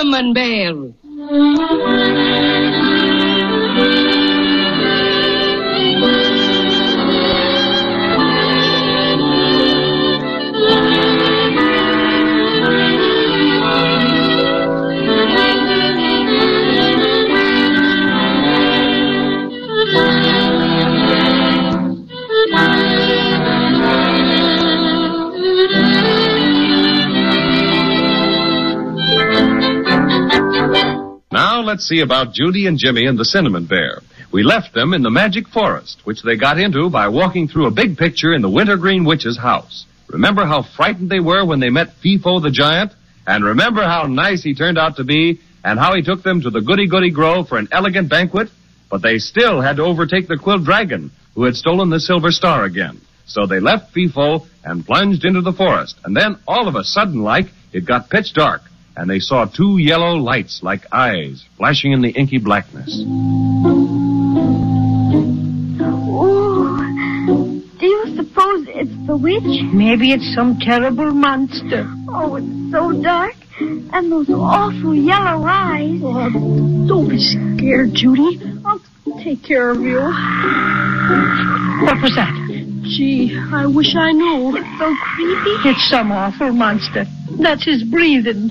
Cinnamon Bear. Now let's see about Judy and Jimmy and the Cinnamon Bear. We left them in the magic forest, which they got into by walking through a big picture in the Wintergreen Witch's house. Remember how frightened they were when they met Fee-Fo the Giant? And remember how nice he turned out to be, and how he took them to the Goody-Goody Grove for an elegant banquet? But they still had to overtake the Quill Dragon, who had stolen the Silver Star again. So they left Fee-Fo and plunged into the forest. And then, all of a sudden, it got pitch dark, and they saw two yellow lights like eyes flashing in the inky blackness. Oh, do you suppose it's the witch? Maybe it's some terrible monster. Oh, it's so dark. And those awful yellow eyes. Oh, don't be scared, Judy. I'll take care of you. What was that? Gee, I wish I knew. It's so creepy. It's some awful monster. That's his breathing.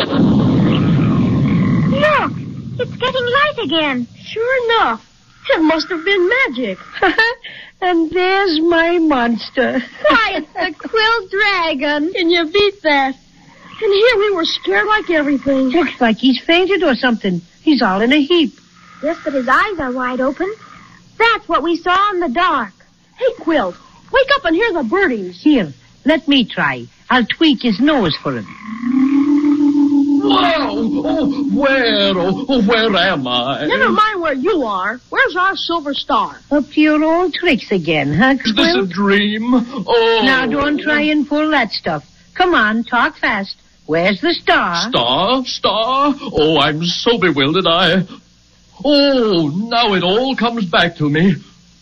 Look, it's getting light again. Sure enough. It must have been magic. And there's my monster. Why, it's the Quill Dragon. Can you beat that? And here we were scared like everything. Looks like he's fainted or something. He's all in a heap. Yes, but his eyes are wide open. That's what we saw in the dark. Hey, Quill, wake up and hear the birdies. Here, let me try. I'll tweak his nose for him. Wow! Where am I? Never mind where you are. Where's our Silver Star? Up to your old tricks again, huh, Quill? Is this a dream? Oh. Now, don't try and pull that stuff. Come on, talk fast. Where's the star? Star? Oh, I'm so bewildered, Oh, now it all comes back to me.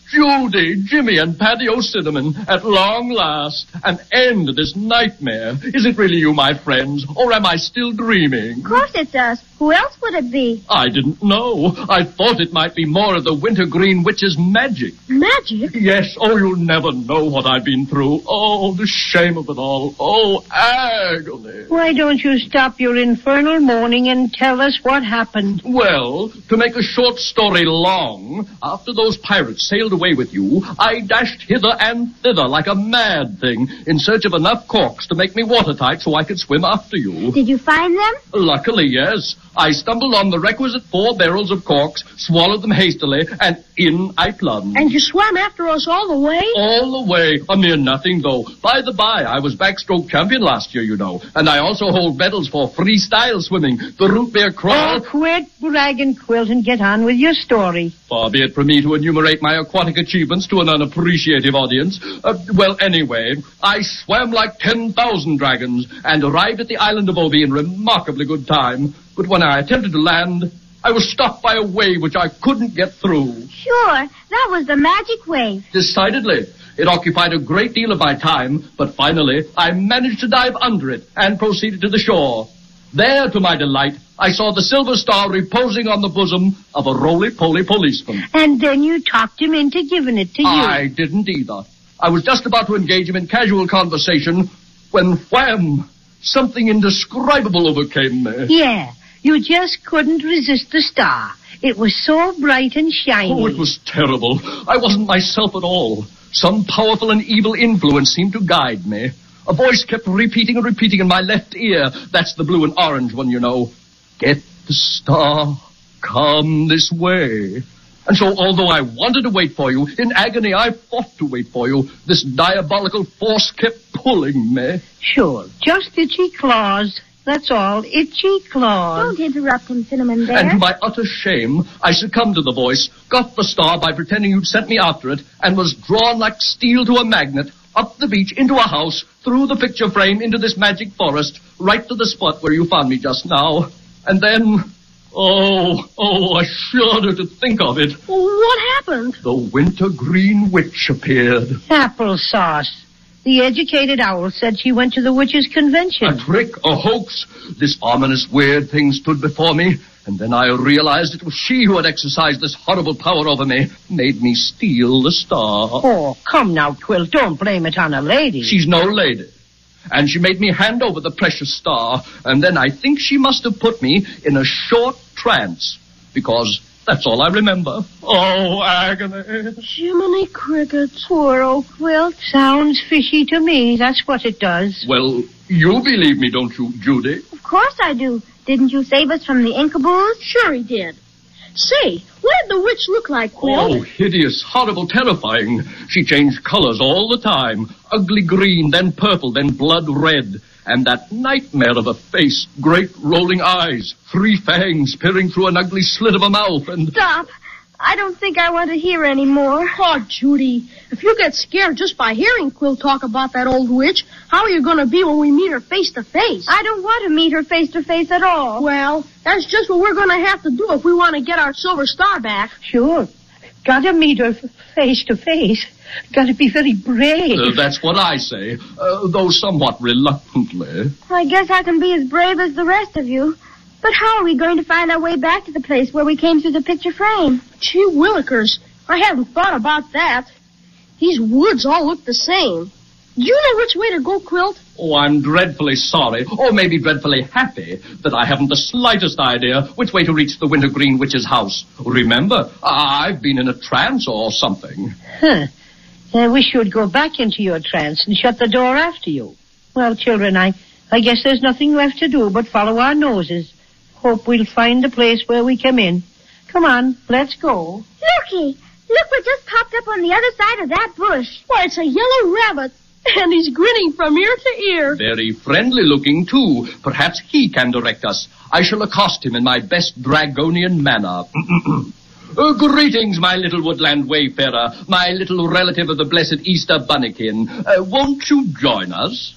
Judy, Jimmy, and Paddy O'Cinnamon, at long last, an end to this nightmare. Is it really you, my friends, or am I still dreaming? Of course it's us. Who else would it be? I didn't know. I thought it might be more of the Wintergreen Witch's magic. Magic? Yes. Oh, you'll never know what I've been through. Oh, the shame of it all. Oh, agony. Why don't you stop your infernal moaning and tell us what happened? Well, to make a short story long, after those pirates sailed away with you, I dashed hither and thither like a mad thing in search of enough corks to make me watertight so I could swim after you. Did you find them? Luckily, yes. I stumbled on the requisite 4 barrels of corks, swallowed them hastily, and in I plunged. And you swam after us all the way? All the way. A mere nothing, though. By the by, I was backstroke champion last year, you know, and I also hold medals for freestyle swimming, the root beer crawl. Oh, quit bragging, Quilt, and get on with your story. Far be it from me to enumerate my aquatic achievements to an unappreciative audience. Well, anyway, I swam like 10,000 dragons and arrived at the island of Obi in remarkably good time. But when I attempted to land, I was stopped by a wave which I couldn't get through. Sure, that was the magic wave. Decidedly. It occupied a great deal of my time, but finally I managed to dive under it and proceeded to the shore. There, to my delight, I saw the Silver Star reposing on the bosom of a roly-poly policeman. And then you talked him into giving it to you. I didn't either. I was just about to engage him in casual conversation when, wham, something indescribable overcame me. Yeah, you just couldn't resist the star. It was so bright and shiny. Oh, it was terrible. I wasn't myself at all. Some powerful and evil influence seemed to guide me. A voice kept repeating and repeating in my left ear. That's the blue and orange one, you know. Get the star, come this way. And so, although I wanted to wait for you, in agony I fought to wait for you. This diabolical force kept pulling me. Sure, just itchy claws. That's all, itchy claws. Don't interrupt him, Cinnamon Bear. And to my utter shame, I succumbed to the voice, got the star by pretending you'd sent me after it, and was drawn like steel to a magnet, up the beach, into a house, through the picture frame, into this magic forest, right to the spot where you found me just now. And then, I shudder to think of it. What happened? The Wintergreen Witch appeared. Applesauce. The educated owl said she went to the witches' convention. A trick, a hoax. This ominous, weird thing stood before me, and then I realized it was she who had exercised this horrible power over me, made me steal the star. Oh, come now, Quilt, don't blame it on a lady. She's no lady. And she made me hand over the precious star, and then I think she must have put me in a short trance, because that's all I remember. Oh, agony. Jiminy Crickets. Poor old Quilt. Sounds fishy to me, that's what it does. Well, you believe me, don't you, Judy? Of course I do. Didn't you save us from the Incaboos? Sure he did. Say, what did the witch look like, Quilt? Oh, hideous, horrible, terrifying. She changed colors all the time. Ugly green, then purple, then blood red. And that nightmare of a face, great rolling eyes, 3 fangs peering through an ugly slit of a mouth, and... Stop. I don't think I want to hear any more. Oh, Judy, if you get scared just by hearing Quilt talk about that old witch, how are you going to be when we meet her face to face? I don't want to meet her face to face at all. Well, that's just what we're going to have to do if we want to get our silver star back. Sure. Gotta meet her face to face. Gotta be very brave. That's what I say, though somewhat reluctantly. I guess I can be as brave as the rest of you. But how are we going to find our way back to the place where we came through the picture frame? Gee willikers, I hadn't thought about that. These woods all look the same. Do you know which way to go, Quilt? Oh, I'm dreadfully sorry, or maybe dreadfully happy, that I haven't the slightest idea which way to reach the Wintergreen Witch's house. Remember, I've been in a trance or something. Huh. I wish you'd go back into your trance and shut the door after you. Well, children, I guess there's nothing left to do but follow our noses. Hope we'll find the place where we came in. Come on, let's go. Looky! Look what just popped up on the other side of that bush. Why, it's a yellow rabbit, and he's grinning from ear to ear. Very friendly looking, too. Perhaps he can direct us. I shall accost him in my best Dragonian manner. Greetings, my little woodland wayfarer, my little relative of the blessed Easter bunnikin. Won't you join us?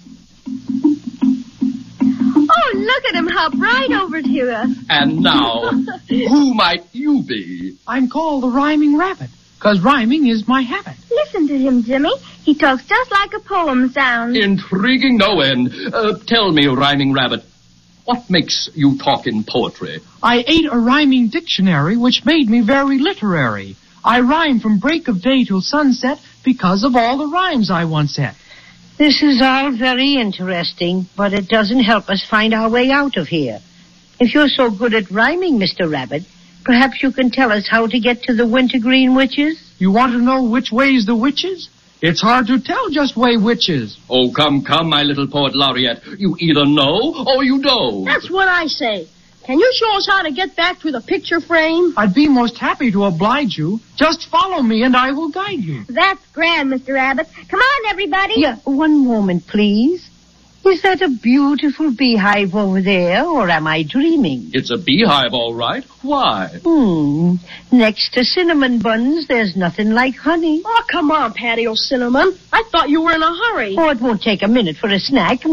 Oh, look at him hop right over to us. And now, who might you be? I'm called the Rhyming Rabbit, 'cause rhyming is my habit. Listen to him, Jimmy. He talks just like a poem sounds. Intriguing no end. Tell me, Rhyming Rabbit, what makes you talk in poetry? I ate a rhyming dictionary, which made me very literary. I rhyme from break of day till sunset because of all the rhymes I once said. This is all very interesting, but it doesn't help us find our way out of here. If you're so good at rhyming, Mr. Rabbit, perhaps you can tell us how to get to the Wintergreen Witches? You want to know which way's the witches? It's hard to tell just way which is. Oh, come, my little poet laureate. You either know or you don't. That's what I say. Can you show us how to get back to the picture frame? I'd be most happy to oblige you. Just follow me and I will guide you. That's grand, Mr. Rabbit. Come on, everybody. Yeah, one moment, please. Is that a beautiful beehive over there, or am I dreaming? It's a beehive, all right. Why? Next to cinnamon buns, there's nothing like honey. Oh, come on, Patio Cinnamon. I thought you were in a hurry. Oh, it won't take a minute for a snack.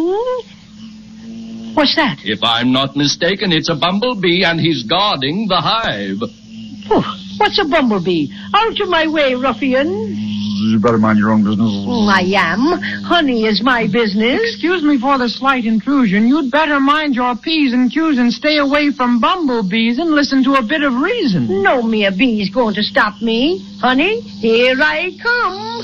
What's that? If I'm not mistaken, it's a bumblebee, and he's guarding the hive. Oh, what's a bumblebee? Out of my way, ruffian. You better mind your own business. I am. Honey is my business. Excuse me for the slight intrusion. You'd better mind your P's and Q's and stay away from bumblebees and listen to a bit of reason. No mere bee's going to stop me. Honey, here I come.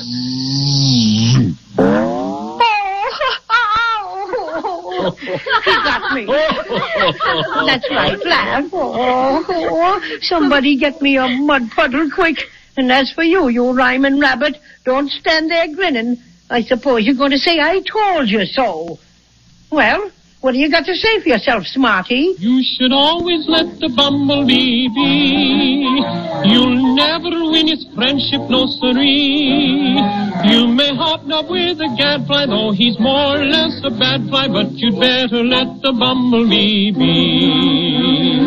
He got me. That's right, laugh. Oh, somebody get me a mud puddle quick. And as for you, you rhyming rabbit, don't stand there grinning. I suppose you're going to say I told you so. Well, what do you got to say for yourself, smarty? You should always let the bumblebee be. You'll never win his friendship, no siree. You may hobnob with a gadfly, though he's more or less a bad fly, but you'd better let the bumblebee be.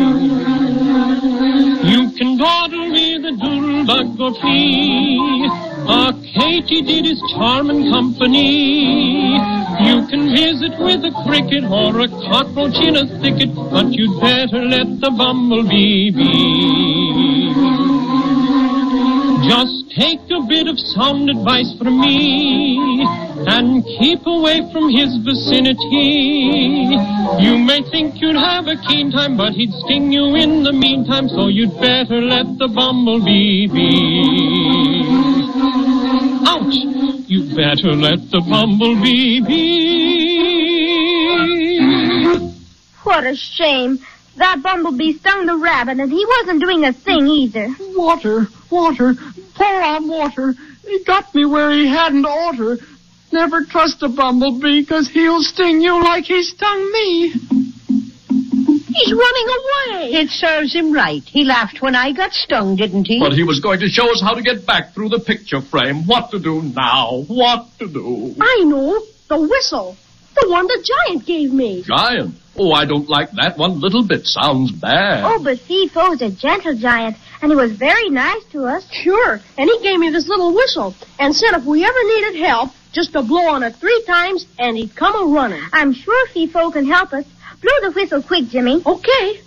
You can dawdle with a doodlebug or flea. A katydid is charming company. You can visit with a cricket or a cockroach in a thicket, but you'd better let the bumblebee be. Just take a bit of sound advice from me and keep away from his vicinity. You may think you'd have a keen time, but he'd sting you in the meantime, so you'd better let the bumblebee be. Ouch! You'd better let the bumblebee be. What a shame. That bumblebee stung the rabbit, and he wasn't doing a thing either. Water, water, pour on water. He got me where he hadn't oughter. Never trust a bumblebee, 'cause he'll sting you like he stung me. He's running away. It serves him right. He laughed when I got stung, didn't he? But he was going to show us how to get back through the picture frame. What to do now? What to do? I know. The whistle. The one the giant gave me. Giant? Oh, I don't like that one little bit. Sounds bad. Oh, but Fee-Fo's a gentle giant, and he was very nice to us. Sure. And he gave me this little whistle and said if we ever needed help, just to blow on it 3 times, and he'd come a-running. I'm sure Fee-Fo can help us. Blow the whistle quick, Jimmy. Okay.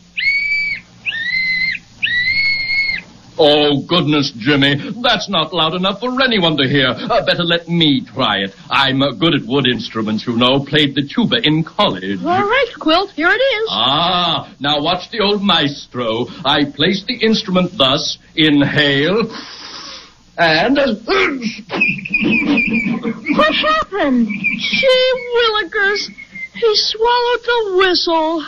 Oh, goodness, Jimmy. That's not loud enough for anyone to hear. Better let me try it. I'm good at wood instruments, you know. Played the tuba in college. All right, Quilt. Here it is. Ah, now watch the old maestro. I place the instrument thus. Inhale. And... What happened? Gee willikers. He swallowed the whistle.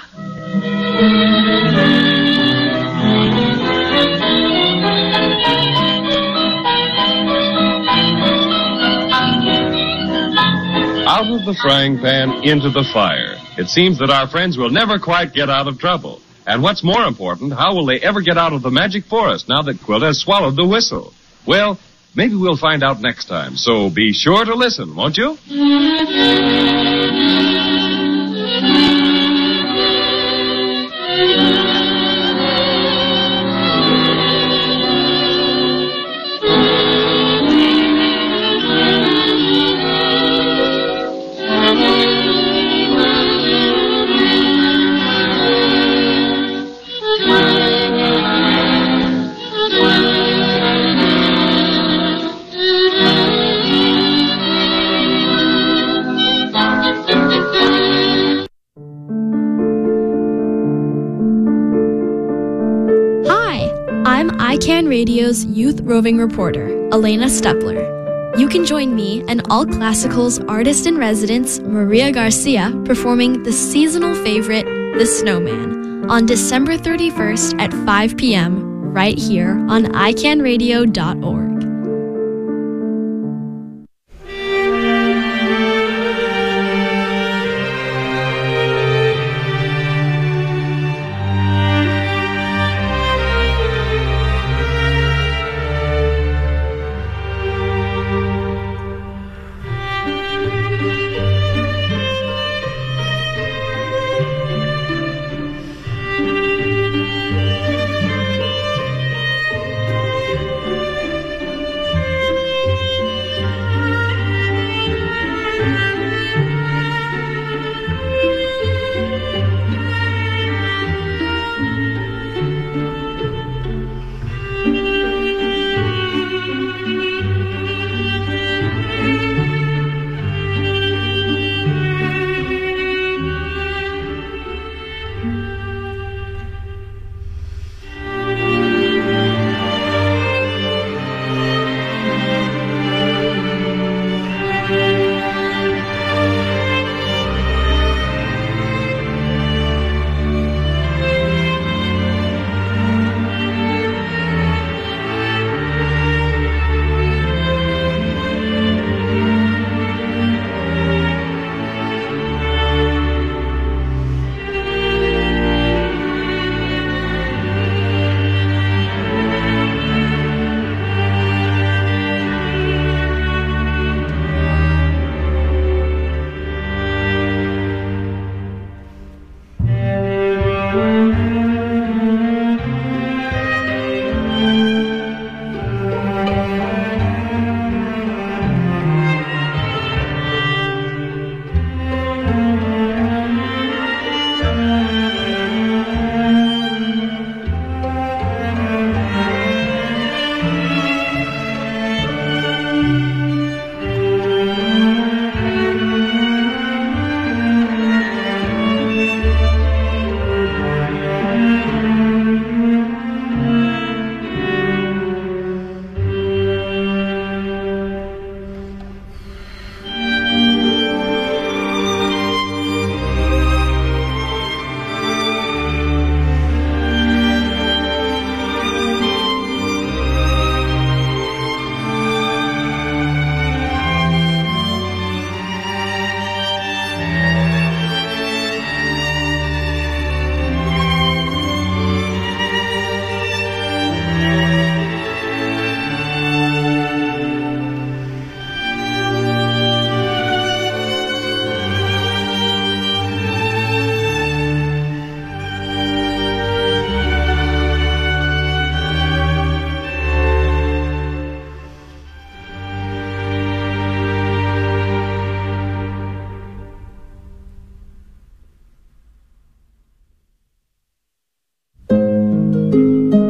Out of the frying pan, into the fire. It seems that our friends will never quite get out of trouble. And what's more important, how will they ever get out of the magic forest now that Quilt has swallowed the whistle? Well, maybe we'll find out next time. So be sure to listen, won't you? iCan Radio's youth roving reporter, Elena Stepler. You can join me and All Classical's artist-in-residence, Maria Garcia, performing the seasonal favorite, The Snowman, on December 31st at 5 p.m. right here on iCanRadio.org.